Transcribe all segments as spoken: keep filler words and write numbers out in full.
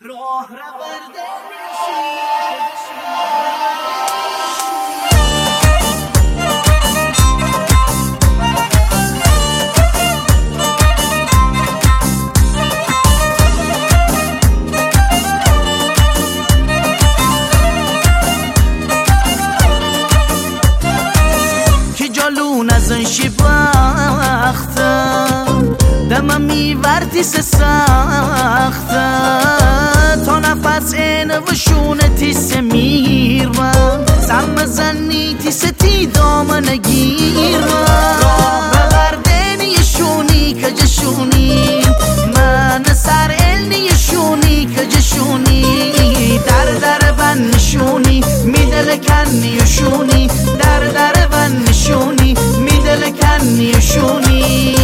راه رورده که جالون از انشی باختم دمم میوردی سخته تا نفس این وشونه تیسه میرم سم زنی تیسه تی دامن گیرم راه بردنی شونی که جشونی من سر النی شونی که جشونی در در بن نشونی میدل کنی شونی در در بن نشونی میدل کنی شونی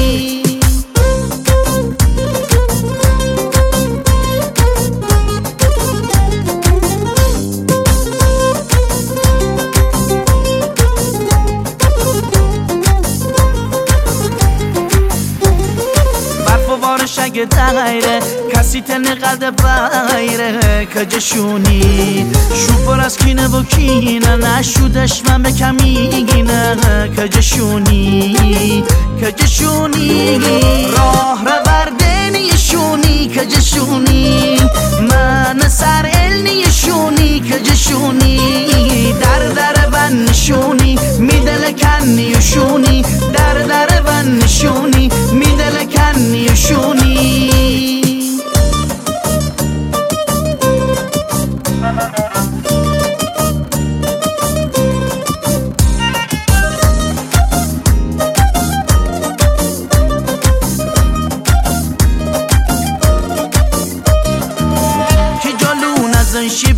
شگه دغیره کسی تن قلب بایره که جشونی شوپر از کینه و کینه نشودش من به کمیگینه که جشونی که جشونی راه روردنی شونی که جشونی من سر النی شونی که جشونی در در بن نشونی میدل کنی شونی در در بن نشونی میدل کنی شونی که جالون از انشی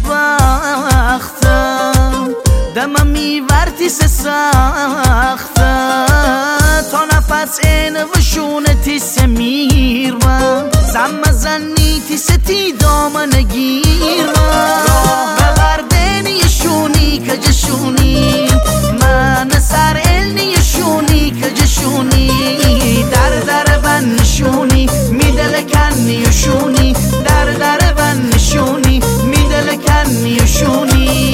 باختم دمم میوردی سخته تا نفس این وشونه تیسه میرم سم زنی تیسه تی دامن گیرم راه بردنی شونی که جشونی من سر النی شونی که جشونی در در بن نشونی میدل کنی شونی در در بن نشونی میدل کنی شونی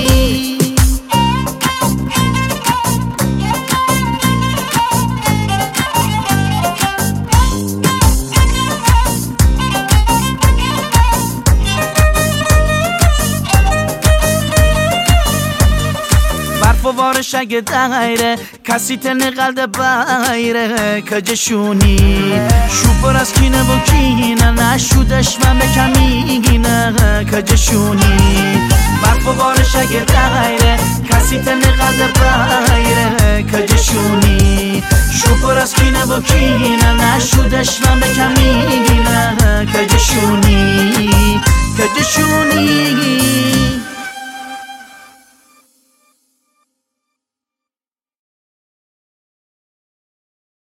وار شگه دغیره کسی تن قلب بایره که جشونی شوپر از کینه و کینه نشودش من به کمیگینه که جشونی برف و بار شگه دغیره کسی تن قلب بایره که جشونی شوپر از کینه و کینه نشودش من به کمیگینه که جشونی که جشونی